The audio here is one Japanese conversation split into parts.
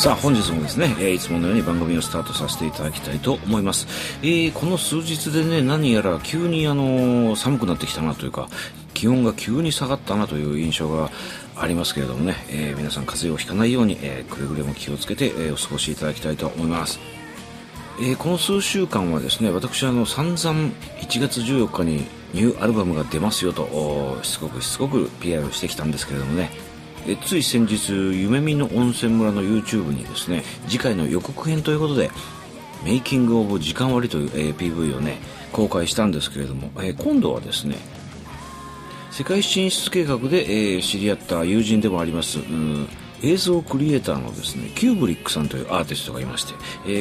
さあ本日もですね、いつものように番組をスタートさせていただきたいと思います。この数日でね、何やら急に寒くなってきたなというか、気温が急に下がったなという印象がありますけれどもね、皆さん風邪をひかないように、くれぐれも気をつけて、お過ごしいただきたいと思います。この数週間はですね、私散々1月14日にニューアルバムが出ますよとしつこく PR してきたんですけれどもね、つい先日夢見の温泉村の YouTube にですね、次回の予告編ということでメイキングオブ時間割という、PV をね公開したんですけれども、今度はですね、世界進出計画で、知り合った友人でもあります映像クリエイターのですねキューブリックさんというアーティストがいまして、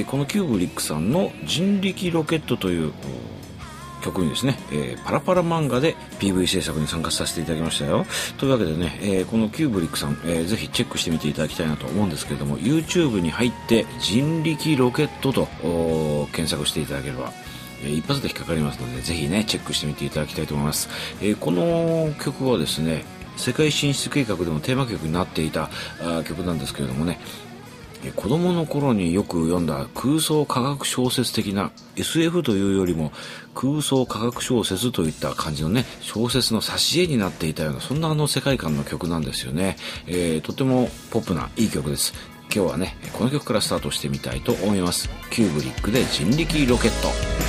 このキューブリックさんの人力ロケットという曲にですね、パラパラ漫画で PV 制作に参加させていただきましたよ。というわけでね、このキューブリックさん、ぜひチェックしてみていただきたいなと思うんですけれども、 YouTube に入って人力ロケットと検索していただければ一発で引っかかりますので、ぜひねチェックしてみていただきたいと思います。この曲はですね、世界進出計画でもテーマ曲になっていた曲なんですけれどもね、子供の頃によく読んだ空想科学小説的な SF というよりも空想科学小説といった感じのね、小説の挿絵になっていたような、そんな世界観の曲なんですよね。とてもポップないい曲です。今日はねこの曲からスタートしてみたいと思います。キューブリックで人力ロケット。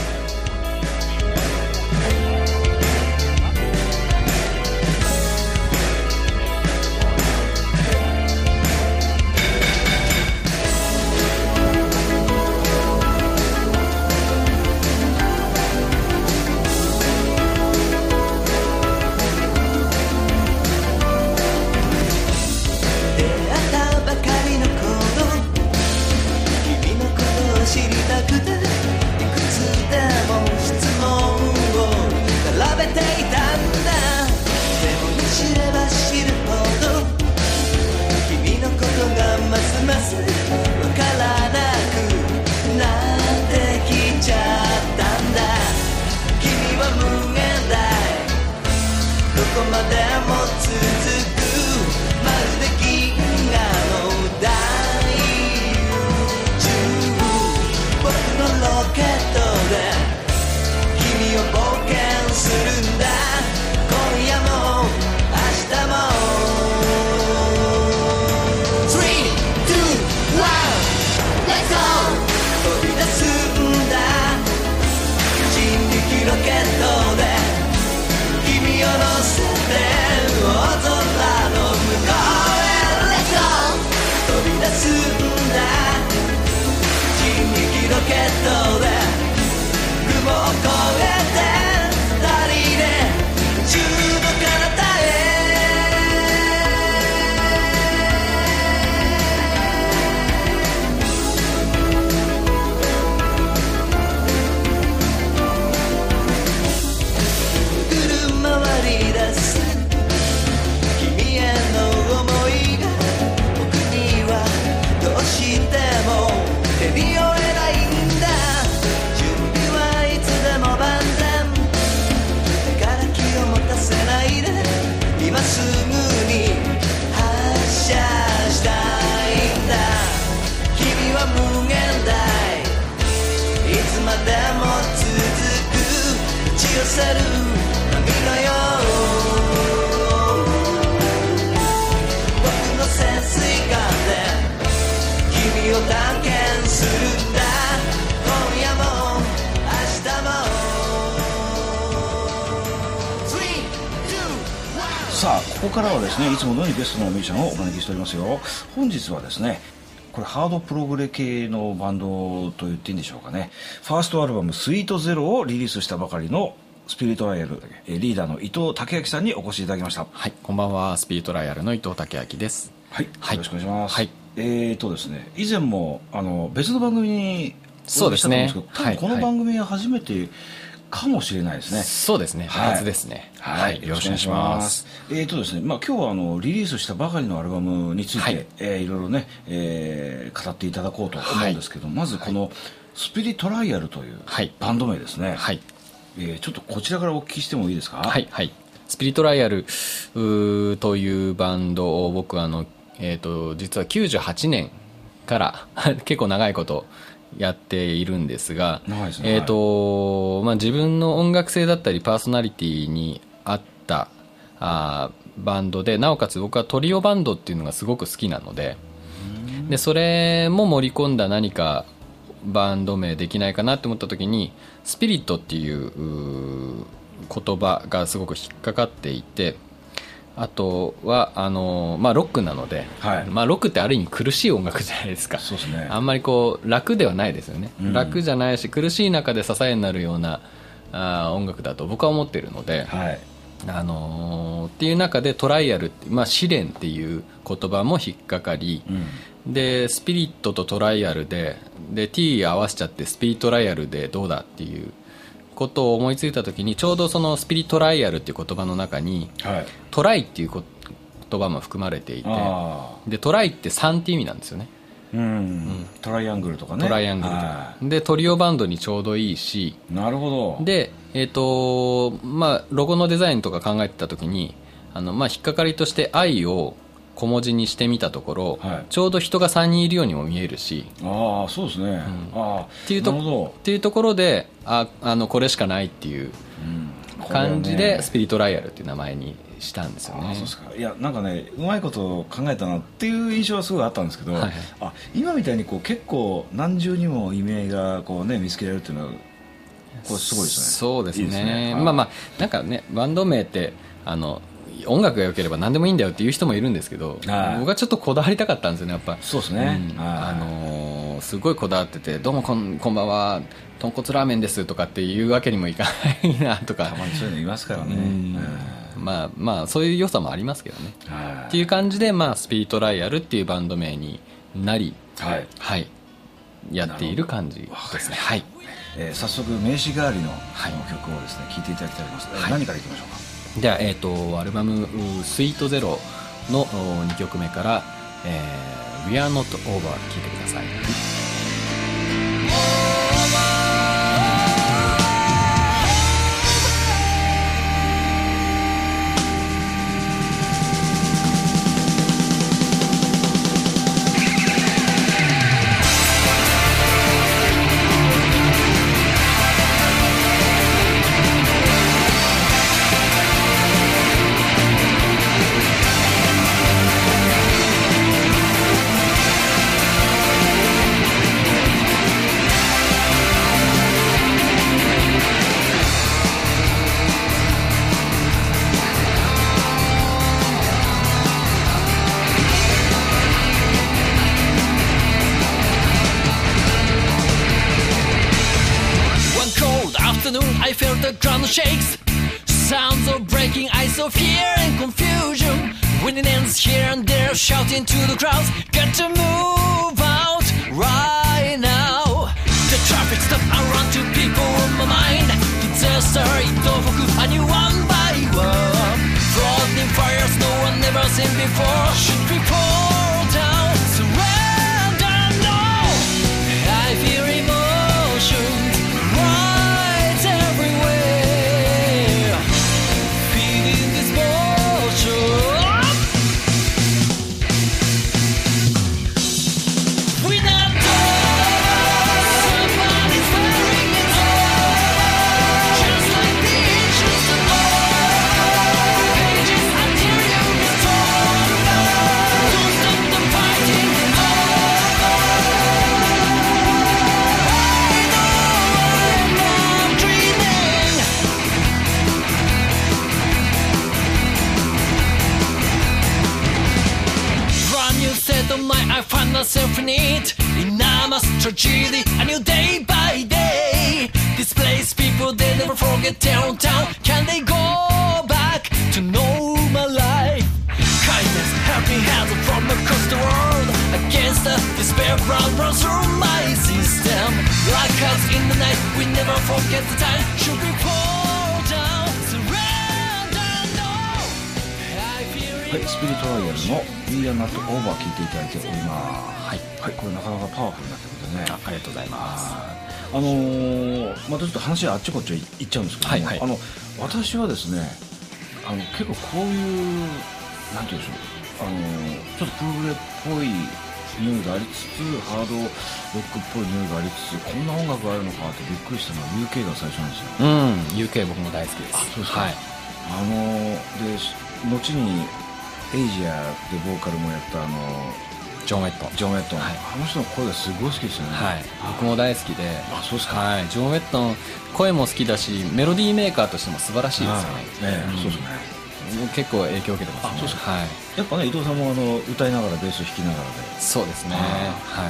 さあここからはですね、いつものようにゲストのミュージシャンをお招きしておりますよ。本日はですね、これハードプログレ系のバンドと言っていいんでしょうかね。ファーストアルバムスイートゼロをリリースしたばかりのスピリットライアルリーダーの伊藤武明さんにお越しいただきました。 はい、こんばんは。スピリットライアルの伊藤武明です。 はい、よろしくお願いします。 はい、 ですね、以前も別の番組にお呼びしたと思うんですけど、多分この番組は初めてかもしれないですね。 そうですね、初ですね。 はい、よろしくお願いします。ですね、今日はリリースしたばかりのアルバムについて、いろいろね、語っていただこうと思うんですけど、まずこのスピリットライアルというバンド名ですね。はい、ちょっとこちらからお聞きしてもいいですか。 はい、はい。スピリットライアルというバンドを僕実は98年から結構長いことやっているんですが、 長いですね。 自分の音楽性だったりパーソナリティに合ったバンドで、なおかつ僕はトリオバンドっていうのがすごく好きなので、それも盛り込んだ何かバンド名できないかなって思った時に、スピリットっていう言葉がすごく引っかかっていて、あとはロックなので、 はい、 ロックってある意味苦しい音楽じゃないですか。 そうですね。 あんまり楽ではないですよね、楽じゃないし苦しい中で支えになるような音楽だと僕は思っているので、 はい、 っていう中でトライアルって、試練っていう言葉も引っかかり、でスピリットとトライアルで T 合わせちゃってスピリトライアルでどうだっていうことを思いついた時に、ちょうどそのスピリトライアルっていう言葉の中に、はい、トライっていう言葉も含まれていて、でトライって3って意味なんですよね。 トライアングルとかね。 トライアングルとかでトリオバンドにちょうどいいし、 なるほど。 でロゴのデザインとか考えてた時に引っかかりとして愛を小文字にしてみたところ、はい、ちょうど人が3人いるようにも見えるし、 そうですね、 っていうところでこれしかないっていう感じでスピリトライアルっていう名前にしたんですよね。 そうですか。いやなんかね、うまいこと考えたなっていう印象はすごいあったんですけど、はい、今みたいに結構何重にも意味合いが見つけられるっていうのはこれすごいですね。 そうですね。いいですね。なんかね、バンド名って音楽が良ければ何でもいいんだよっていう人もいるんですけど、僕はちょっとこだわりたかったんですよね、やっぱ。 そうですね。 すごいこだわってて、どうもこんばんは、豚骨ラーメンですとかっていうわけにもいかないなとか。 たまにそういうのいますからね。 そういう良さもありますけどね。っていう感じで、スピリトライアルっていうバンド名になり、はい、やっている感じですね。はい。 早速名刺代わりの曲をですね、聴いていただきたいと思います。何からいきましょうか。 じゃあ、アルバム「スイートゼロの2曲目から「We Are Not Over」聴いてください。 I felt the ground shakes, sounds of breaking ice of fear and confusion. Winning ends here and there, shouting to the crowds, got to move out right now. The traffic stopped, I run to people on my mind. Disaster, it overcooked, a new one by one. Floating fires no one never seen before. Should we fall down, surrender now? I feel emotions I find myself in it, in a mass tragedy, a new day by day. Displaced people, they never forget their own town. Can they go back to normal life? Kindness, helping hands from across the world. Against the despair, round runs through my system. Like us in the night, we never forget the time. Should we fall down, surrender, no. I feel it. はい、スピリトライアルのWe Are Not Over 聴いていただいております。はい、これなかなかパワフルな曲でね。 ありがとうございます。 またちょっと話あっちこっち行っちゃうんですけども、私はですね、結構こういうなんていうんでしょう、ちょっとプログレっぽい匂いがありつつハードロックっぽい匂いがありつつこんな音楽があるのかってびっくりしたのは UK が最初なんですよ。 UK 僕も大好きです。 そうですか。 はい、 で後にエイジアでボーカルもやったジョン・ウェットン、 はい、あの人の声がすごい好きですよね。 はい、僕も大好きで。 そうですか。 はい、ジョン・ウェットン声も好きだしメロディーメーカーとしても素晴らしいですよね。 そうですね。 結構影響を受けてますね。 そうですか。 はい、 やっぱね伊藤さんも歌いながらベースを弾きながらで。 そうですね。はい、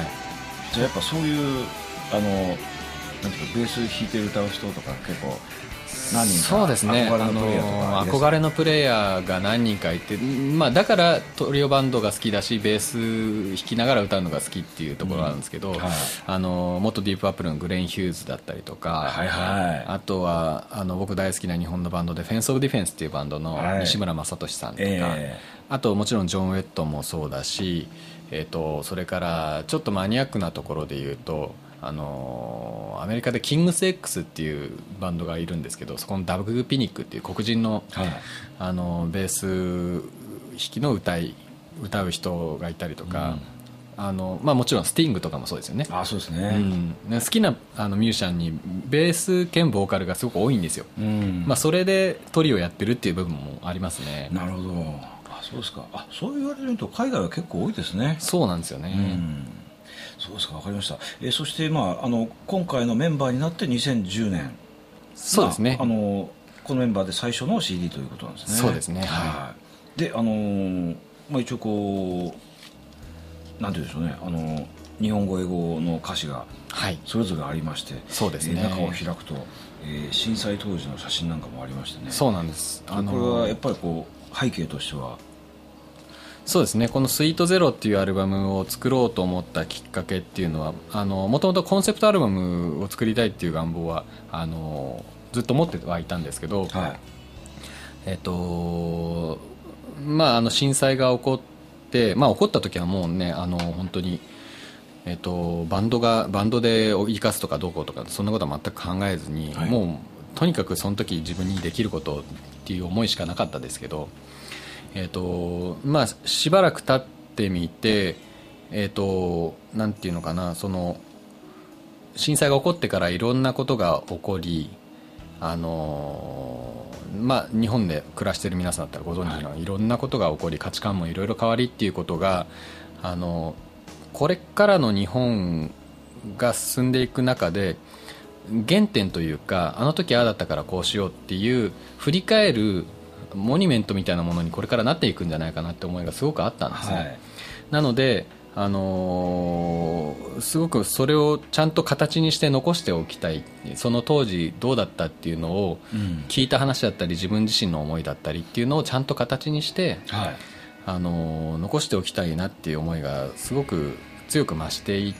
じゃあやっぱそういうなんていうかベース弾いて歌う人とか結構何人かそうですね、憧れのプレイヤーが何人かいて、だからトリオバンドが好きだしベース弾きながら歌うのが好きっていうところなんですけど、元ディープアップルのグレン・ヒューズだったりとか、あとは僕大好きな日本のバンドでフェンス・オブ・ディフェンスっていうバンドの西村雅俊さんとか、あともちろんジョン・ウェットンもそうだし、それからちょっとマニアックなところで言うとアメリカでキングス X っていうバンドがいるんですけど、そこのダブ・ピニックっていう黒人の、ベース弾きの歌う人がいたりとか、もちろんスティングとかもそうですよね。 そうですね、 好きなミュージシャンにベース兼ボーカルがすごく多いんですよ。それでトリをやってるっていう部分もありますね。 なるほど。そうですか。そう言われると海外は結構多いですね。 そうなんですよね。 そうですか、分かりました。そして、今回のメンバーになって2010年。 そうですね。 このメンバーで最初の CD ということなんですね。 そうですね。はい。 で一応こうなんていうんでしょうね、日本語英語の歌詞がそれぞれありまして、 そうですね。 中を開くと、震災当時の写真なんかもありましてね。 そうなんです。 これはやっぱりこう背景としては。 そうですね。このスイートゼロっていうアルバムを作ろうと思ったきっかけっていうのはもともとコンセプトアルバムを作りたいっていう願望はずっと持ってはいたんですけど、震災が起こって、起こった時はもうね本当にバンドで生かすとかどうこうとかそんなことは全く考えずに、もうとにかくその時自分にできることっていう思いしかなかったですけど、しばらく経ってみて、なんていうのかな、その震災が起こってからいろんなことが起こり、日本で暮らしている皆さんだったらご存知のようにいろんなことが起こり価値観もいろいろ変わりっていうことがこれからの日本が進んでいく中で原点というか、あの時ああだったからこうしようっていう振り返るモニュメントみたいなものにこれからなっていくんじゃないかなって思いがすごくあったんですね。なので、すごくそれをちゃんと形にして残しておきたい、その当時どうだったっていうのを聞いた話だったり自分自身の思いだったりっていうのをちゃんと形にして、残しておきたいなっていう思いがすごく強く増していって、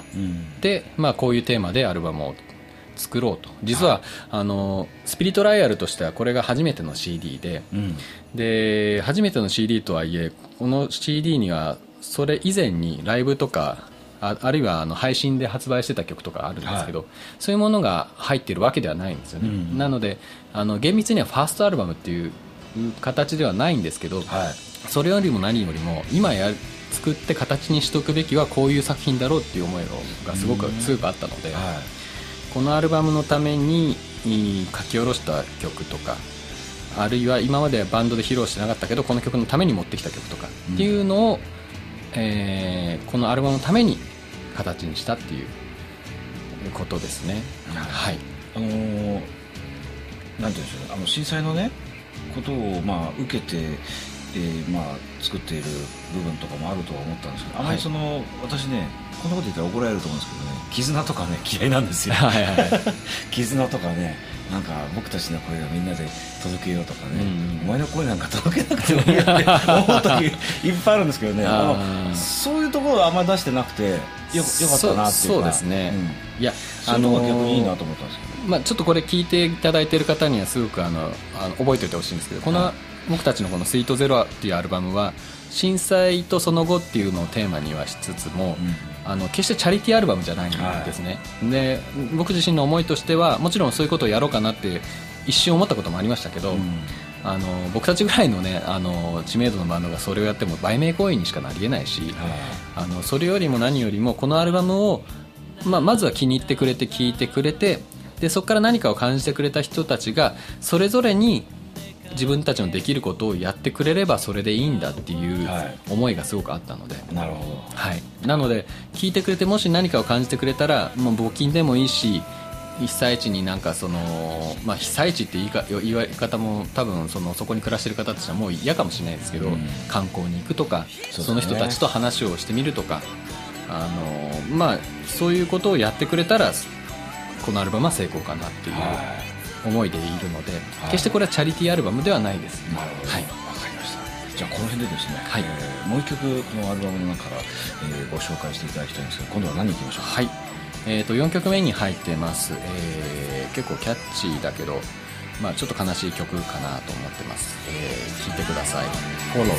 こういうテーマでアルバムを作ろうと。実は、スピリトライアルとしてはこれが初めての CD で、で初めての CD とはいえこの CD にはそれ以前にライブとか あるいは配信で発売してた曲とかあるんですけど、そういうものが入っているわけではないんですよね。なので厳密にはファーストアルバムっていう形ではないんですけど、それよりも何よりも今作って形にしておくべきはこういう作品だろうっていう思いがすごく強くあったので、このアルバムのために書き下ろした曲とか、あるいは今までバンドで披露してなかったけどこの曲のために持ってきた曲とかっていうのを、このアルバムのために形にしたっていうことですね。 なんていうんでしょう、震災のねことを受けて、作っている部分とかもあるとは思ったんですけど、あまり私ねこんなこと言ったら怒られると思うんですけどね、絆とかね嫌いなんですよ。絆とかね、なんか僕たちの声がみんなで届けようとかね、お前の声なんか届けなくてもいいよって思う時いっぱいあるんですけどね、そういうところはあんまり出してなくてよかったなっていうか。そうですね、いやそういうところが逆にいいなと思ったんですけど、 ちょっとこれ聞いていただいている方にはすごく覚えておいてほしいんですけど、この僕たちのこのスイートゼロっていうアルバムは震災とその後っていうのをテーマにはしつつも、決してチャリティーアルバムじゃないんですね。で僕自身の思いとしてはもちろんそういうことをやろうかなって一瞬思ったこともありましたけど、 僕たちぐらいのね知名度のバンドがそれをやっても売名行為にしかなりえないし、それよりも何よりもこのアルバムを、まずは気に入ってくれて聴いてくれて、でそこから何かを感じてくれた人たちがそれぞれに自分たちのできることをやってくれればそれでいいんだっていう思いがすごくあったので、 なるほど、 はい、なので聞いてくれてもし何かを感じてくれたらもう募金でもいいし、被災地になんか被災地って言われ方も多分そこに暮らしてる方たちはもう嫌かもしれないですけど、観光に行くとか その人たちと話をしてみるとか、そういうことをやってくれたらこのアルバムは成功かなっていう思いでいるので、決してこれはチャリティーアルバムではないです。 なるほど、はい、わかりました。じゃあこの辺でですね、 はい、 もう一曲このアルバムの中から、ご紹介していただきたいんですけど、今度は何いきましょうか。 はい、4曲目に入ってます、結構キャッチーだけど、ちょっと悲しい曲かなと思ってます、聴いてください。 Follow。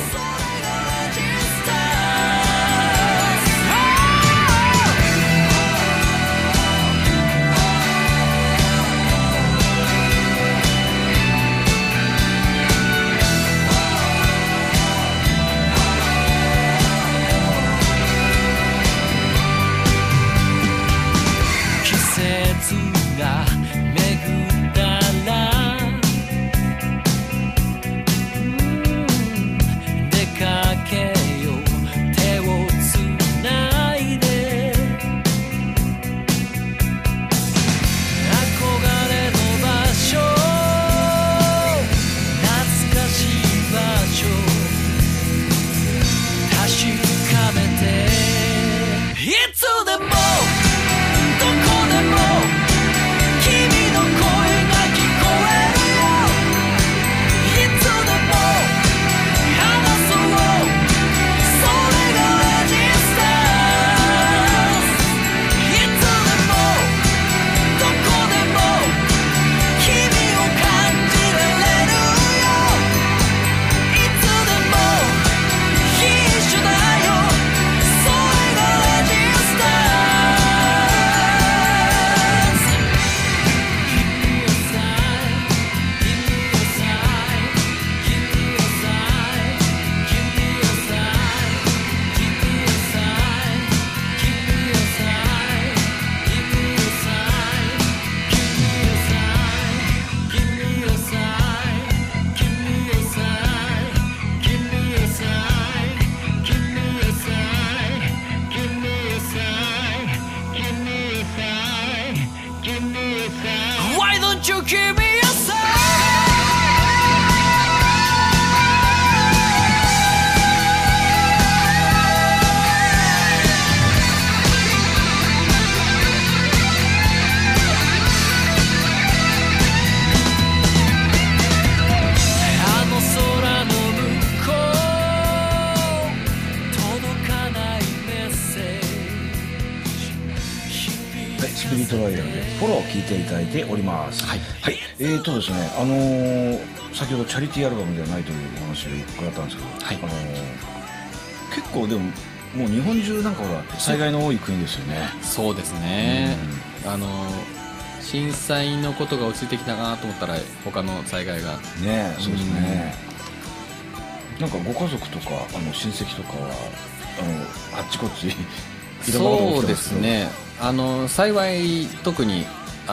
スピリットロイヤルでフォローを聞いていただいております。はい、はい、ですね、先ほどチャリティーアルバムではないというお話を伺ったんですけど、はい、結構でももう日本中なんかほら災害の多い国ですよね。 そうですね、震災のことが落ち着いてきたなと思ったら他の災害がね、そうですね、なんかご家族とか親戚とかはあっちこっちそうですね、幸い特に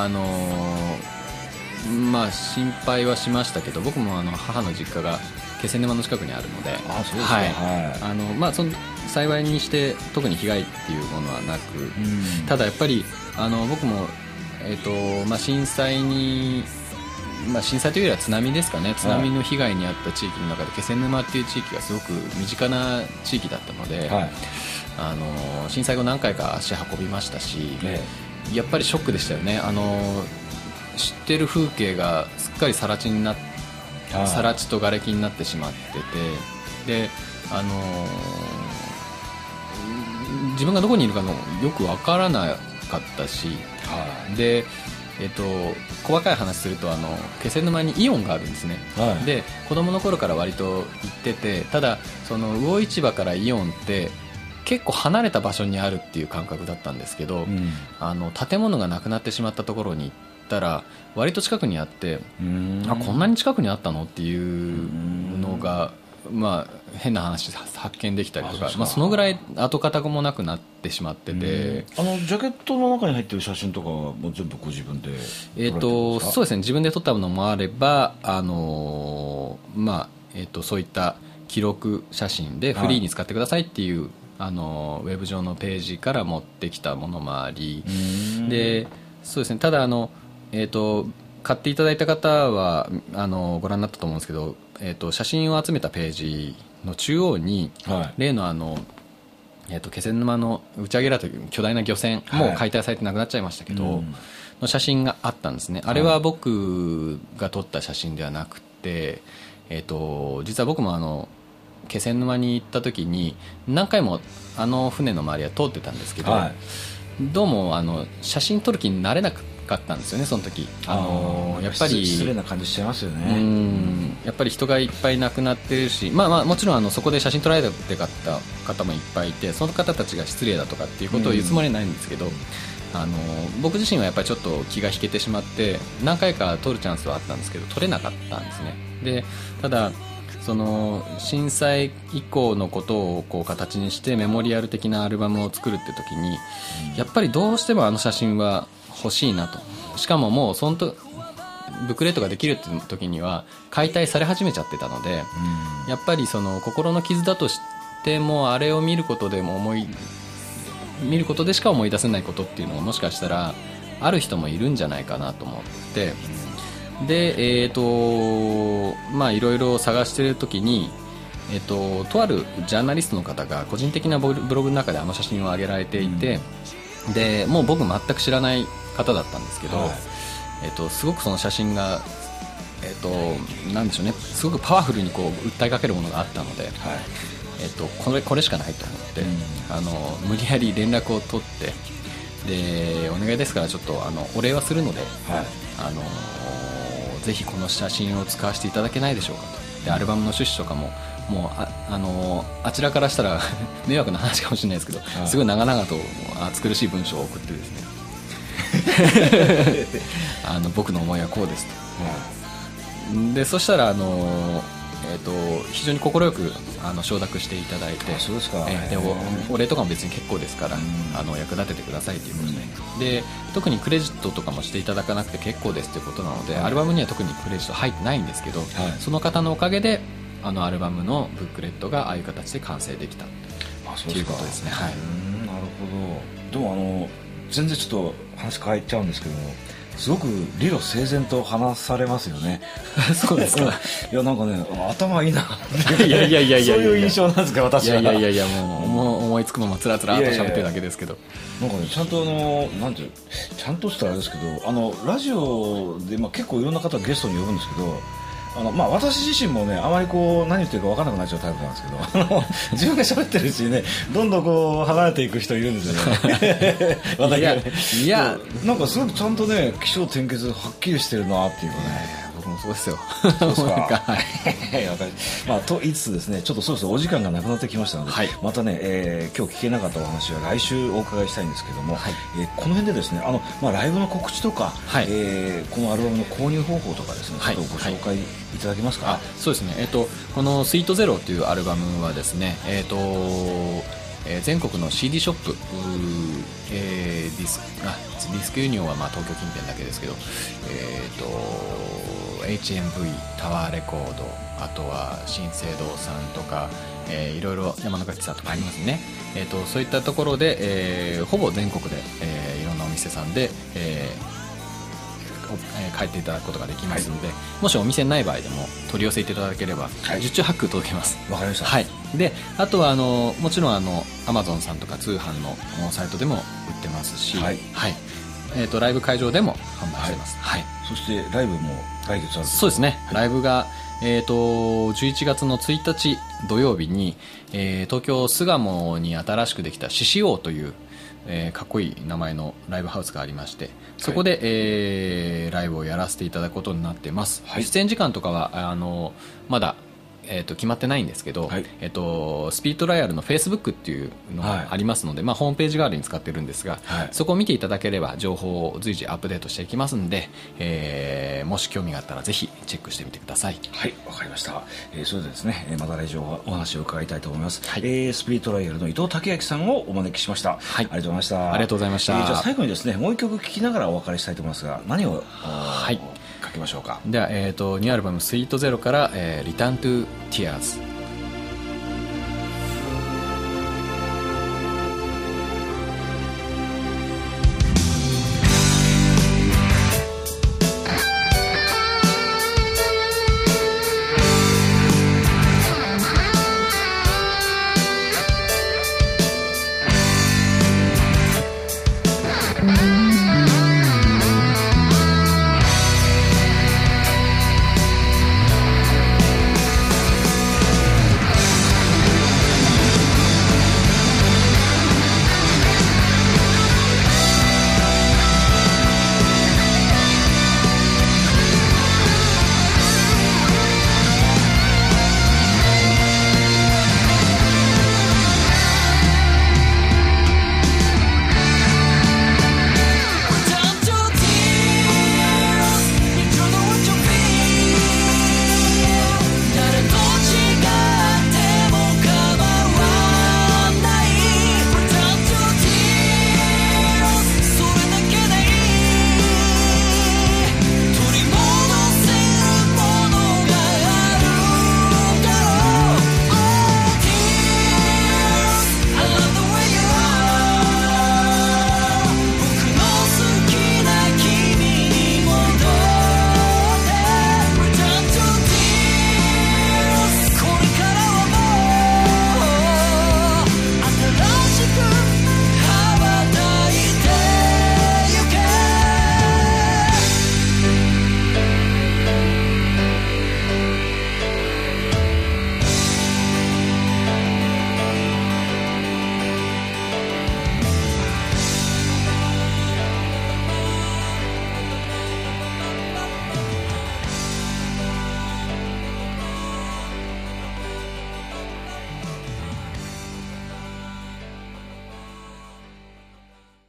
心配はしましたけど、僕も母の実家が気仙沼の近くにあるので、 あ、そうですか、 はい、その幸いにして特に被害っていうものはなく、ただやっぱり僕も、震災というよりは津波ですかね、津波の被害に遭った地域の中で気仙沼っていう地域がすごく身近な地域だったので、はい、震災後何回か足運びましたし、やっぱりショックでしたよね。知ってる風景がすっかり更地と瓦礫になってしまってて、で自分がどこにいるかもよく分からなかったし、で細かい話すると気仙沼にイオンがあるんですね、で子供の頃から割と行ってて、ただその魚市場からイオンって結構離れた場所にあるっていう感覚だったんですけど、建物がなくなってしまったところに行っったら割と近くにあって、あこんなに近くにあったのっていうのが、まあ、変な話発見できたりとか、まあ、そのぐらい跡形もなくなってしまってて、 ジャケットの中に入ってる写真とかはもう全部ご自分で撮られてるんですか？ そうですね、自分で撮ったものもあれば、まあそういった記録写真でフリーに使ってくださいっていう、ウェブ上のページから持ってきたものもあり、でそうですね、ただ買っていただいた方はご覧になったと思うんですけど、写真を集めたページの中央に、例の気仙沼の打ち上げらという巨大な漁船、もう解体されてなくなっちゃいましたけど、の写真があったんですね。あれは僕が撮った写真ではなくて、実は僕も気仙沼に行った時に何回も船の周りは通ってたんですけど、どうも写真撮る気になれなかったんですよね、その時。やっぱり失礼な感じしちゃいますよね。 やっぱり人がいっぱい亡くなってるし、まあもちろんそこで写真撮られてた方もいっぱいいて、その方たちが失礼だとかっていうことを言うつもりはないんですけど、僕自身はやっぱりちょっと気が引けてしまって何回か撮るチャンスはあったんですけど撮れなかったんですね。でただその震災以降のことをこう形にしてメモリアル的なアルバムを作るって時に、やっぱりどうしても写真は欲しいなと。しかももうそのブックレットができるって時には解体され始めちゃってたので、やっぱりその心の傷だとしてもあれを見ることでしか思い出せないことっていうのがもしかしたらある人もいるんじゃないかなと思って、でまあいろいろ探してる時にとあるジャーナリストの方が個人的なブログの中で写真を上げられていて、でもう僕全く知らない方だったんですけど、すごくその写真がなんでしょうね、すごくパワフルにこう訴えかけるものがあったので、これしかないと思って、無理やり連絡を取って、でお願いですからちょっとお礼はするので、ぜひこの写真を使わせていただけないでしょうかと。でアルバムの趣旨とかももうあちらからしたら迷惑な話かもしれないですけど、すごい長々と暑苦しい文章を送ってですね僕の思いはこうですと、でそしたら非常に快く承諾していただいて、 そうですか。 でお礼とかも別に結構ですから、役立ててくださいということで、で特にクレジットとかもしていただかなくて結構ですということなので、アルバムには特にクレジット入ってないんですけど、その方のおかげでアルバムのブックレットがああいう形で完成できたということですね。 なるほど。でも全然ちょっと話変えちゃうんですけども、すごく理路整然と話されますよね。 そうですか。 いやなんかね、頭いいないやそういう印象なんですか、私は。 いやもう思いつくままつらつらと喋ってるだけですけど、 なんかね、ちゃんとなんていう、ちゃんとしたらあれですけど、ラジオで、結構いろんな方ゲストに呼ぶんですけど、私自身もね、あまりこう何言ってるか分からなくなっちゃうタイプなんですけど、自分が喋ってるうちにね、どんどんこう離れていく人いるんですよねいやなんかすごくちゃんとね、起承転結はっきりしてるなっていうかね。 僕もそうですよ。 そうですか。と言いつつですね、ちょっとそろそろお時間がなくなってきましたので、またね、今日聞けなかったお話は来週お伺いしたいんですけども、この辺でですね、ライブの告知とか、このアルバムの購入方法とかですね、ちょっとご紹介いただけますか。 そうですね、このスイートゼロというアルバムはですね、全国の CD ショップ、ディスクユニオンは東京近辺だけですけど、HMV、タワーレコード、あとは新生堂さんとか、いろいろ山中さんとかありますね。そういったところで、ほぼ全国で、いろんなお店さんで、帰っていただくことができますので、もしお店ない場合でも取り寄せていただければ受注発届けます。 わかりました。 であとはもちろんAmazon さんとか通販のサイトでも売ってますし、ライブ会場でも販売してます。 そしてライブも来月ある。 そうですね、ライブが11月の1日土曜日に、東京巣鴨に新しくできた獅子王というかっこいい名前のライブハウスがありまして、そこで、ライブをやらせていただくことになっています。出演時間とかはまだ決まってないんですけど、 はいスピードトライアルの Facebook っていうのがありますので、ホームページ代わりに使ってるんですが、そこを見ていただければ情報を随時アップデートしていきますので、もし興味があったらぜひチェックしてみてください。 はい、わかりました。それでですね、また来場お話を伺いたいと思います。 はい、 スピリットロイヤルの伊藤武明さんをお招きしました。はい、ありがとうございました。 ありがとうございました。 じゃあ最後にですね、もう一曲聴きながらお別れしたいと思いますが、何を、かけましょうか。 では、ニューアルバムスイートゼロから、Return to Tears